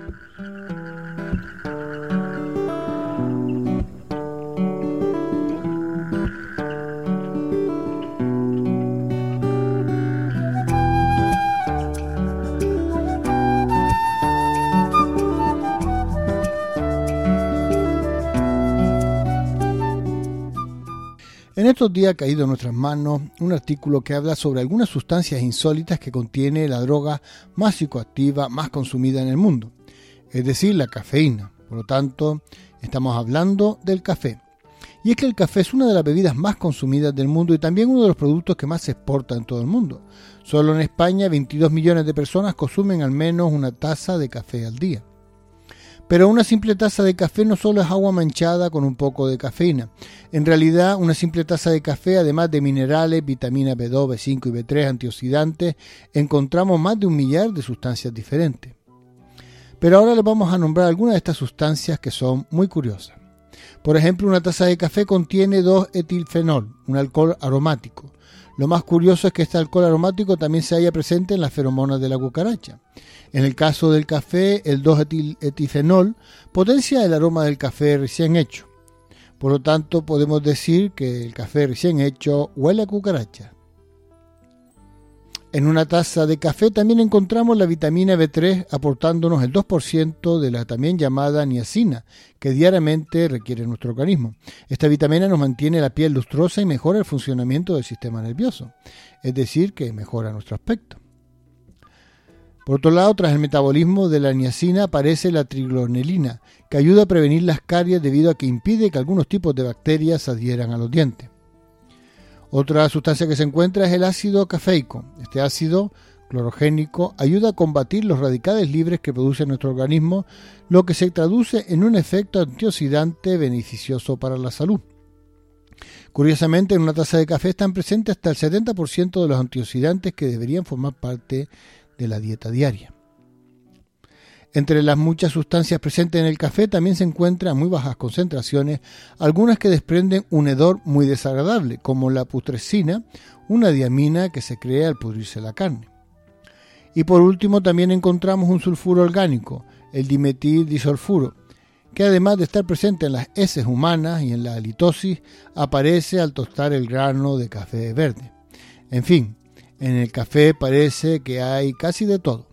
En estos días ha caído en nuestras manos un artículo que habla sobre algunas sustancias insólitas que contiene la droga más psicoactiva más consumida en el mundo, es decir, la cafeína. Por lo tanto, estamos hablando del café. Y es que el café es una de las bebidas más consumidas del mundo y también uno de los productos que más se exporta en todo el mundo. Solo en España, 22 millones de personas consumen al menos una taza de café al día. Pero una simple taza de café no solo es agua manchada con un poco de cafeína. En realidad, una simple taza de café, además de minerales, vitamina B2, B5 y B3, antioxidantes, encontramos más de 1 millar de sustancias diferentes. Pero ahora les vamos a nombrar algunas de estas sustancias que son muy curiosas. Por ejemplo, una taza de café contiene 2-etilfenol, un alcohol aromático. Lo más curioso es que este alcohol aromático también se halla presente en las feromonas de la cucaracha. En el caso del café, el 2-etilfenol potencia el aroma del café recién hecho. Por lo tanto, podemos decir que el café recién hecho huele a cucaracha. En una taza de café también encontramos la vitamina B3 aportándonos el 2% de la también llamada niacina que diariamente requiere nuestro organismo. Esta vitamina nos mantiene la piel lustrosa y mejora el funcionamiento del sistema nervioso, es decir, que mejora nuestro aspecto. Por otro lado, tras el metabolismo de la niacina aparece la trigonelina, que ayuda a prevenir las caries debido a que impide que algunos tipos de bacterias se adhieran a los dientes. Otra sustancia que se encuentra es el ácido cafeico. Este ácido clorogénico ayuda a combatir los radicales libres que produce nuestro organismo, lo que se traduce en un efecto antioxidante beneficioso para la salud. Curiosamente, en una taza de café están presentes hasta el 70% de los antioxidantes que deberían formar parte de la dieta diaria. Entre las muchas sustancias presentes en el café también se encuentran a muy bajas concentraciones algunas que desprenden un hedor muy desagradable, como la putrescina, una diamina que se crea al pudrirse la carne. Y por último también encontramos un sulfuro orgánico, el dimetildisulfuro, que además de estar presente en las heces humanas y en la halitosis, aparece al tostar el grano de café verde. En fin, en el café parece que hay casi de todo.